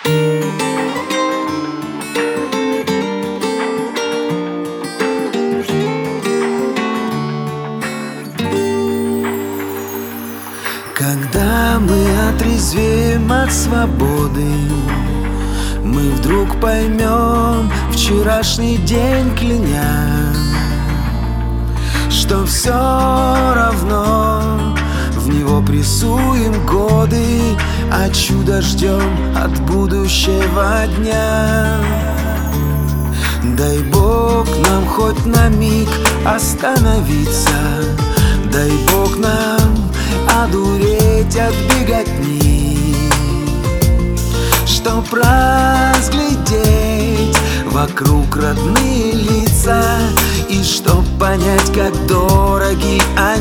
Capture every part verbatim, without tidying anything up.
Когда мы отрезвеем от свободы, мы вдруг поймем, вчерашний день кляня, что все равно в него прессуем годы, а чудо ждем от будущего дня. Дай Бог нам хоть на миг остановиться, дай Бог нам одуреть от беготни, чтоб разглядеть вокруг родные лица и чтоб понять, как дороги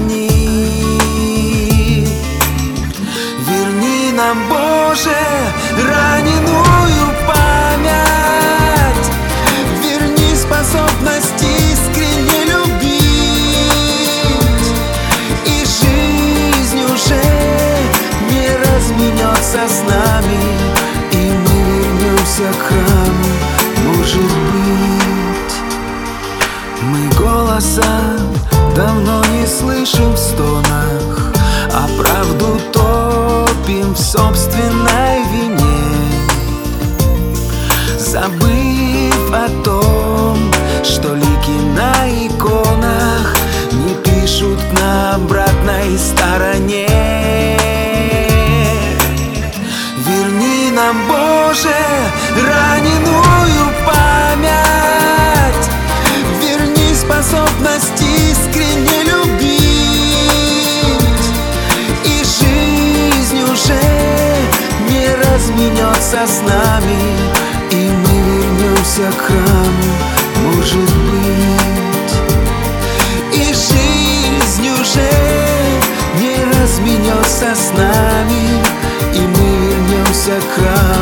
они. Верни нам, Боже, раненую память, верни способность искренне любить, и жизнь уже не разменется с нами, и мы вернемся к храму. Может быть, мы голоса давно не слышим в стонах, а правду топим в собственной вине, забыв о том, что лики на иконах не пишут на обратной стороне. Верни нам, Боже, раненую память, верни способность искренне любить, и жизнь уже не разменется с нами, и мы вернемся к храму. Может быть, и жизнь уже не разменется с нами, и мы вернемся к храму.